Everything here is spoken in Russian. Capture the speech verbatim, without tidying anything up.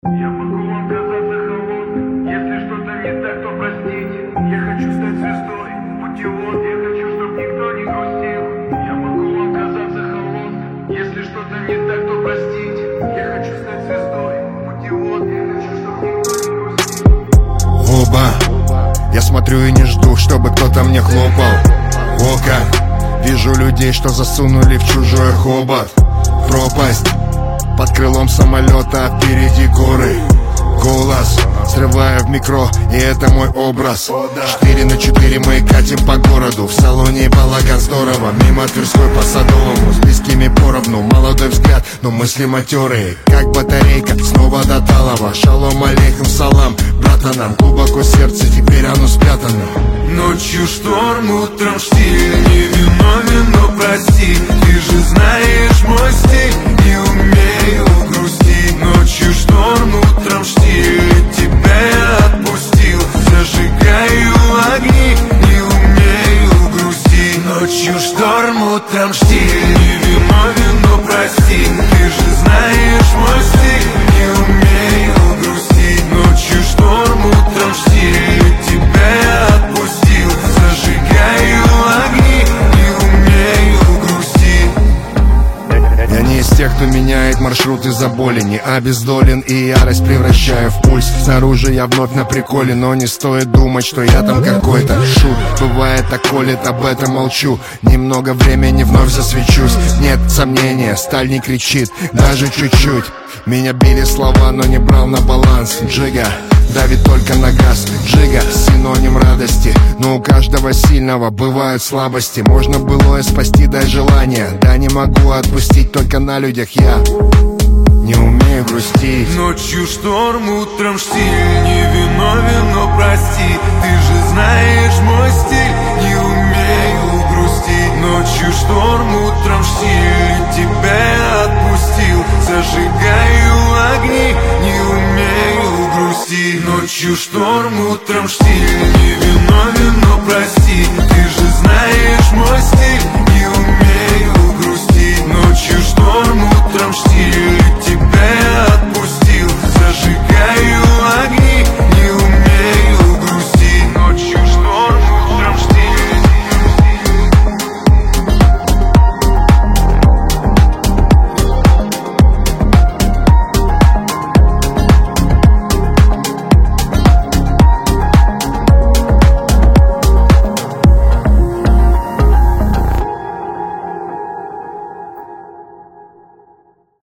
Я могу вам казаться холодным, если что-то не так, то простите. Я хочу стать звездой, путевод, я хочу, чтоб никто не грустил. Я могу вам казаться холодным, если что-то не так, то простите. Я хочу стать звездой, путевод, я хочу, чтоб никто не грустил. Оба, я смотрю и не жду, чтобы кто-то мне хлопал. Ока, вижу людей, что засунули в чужой хобот. Пропасть под крылом самолета, а впереди горы. Голос срываю в микро, и это мой образ. Четыре на четыре мы катим по городу. В салоне балаган здорово, мимо Тверской по Садовому. С близкими поровну, молодой взгляд, но мысли матерые. Как батарейка, снова до Талова. Шалом алейкум, салам, братанам. Глубоко сердце, теперь оно спрятано. Ночью шторм, утром штиль. Не виновен, но прости. Ты же знаешь мой стиль. Не умею грустить. Ночью шторм, утром штиль. Тебя я отпустил. Зажигаю огни. Не умею грустить. Ночью шторм, утром штиль. Не виновен, но прости. Ты же знаешь мой стиль. Не умею грустить. Ночью шторм, утром штиль. Тебя я отпустил. Зажигаю огни. Не умею грустить. Я не из тех, кто меняет маршрут из-за боли. Не обездолен и ярость превращаю в пульс. Снаружи я вновь на приколе, но не стоит думать, что я там какой-то шут. Бывает так колет, об этом молчу. Немного времени вновь засвечусь. Нет сомнения, сталь не кричит, даже чуть-чуть. Меня били слова, но не брал на баланс. Джига давит только на газ. Джига синоним радости, но у каждого сильного бывают слабости. Можно былое спасти, дай желание. Да не могу отпустить, только на людях я не умею грустить. Ночью шторм, утром штиль. Не виновен, но прости. Ты же знаешь мой стиль. Не умею грустить. Ночью шторм, утром штиль. Тебя я отпустил. Зажигаю огни. Не умею грустить. Ночью шторм, утром штиль. Не виновен, но прости. Ты же знаешь мой стиль. Не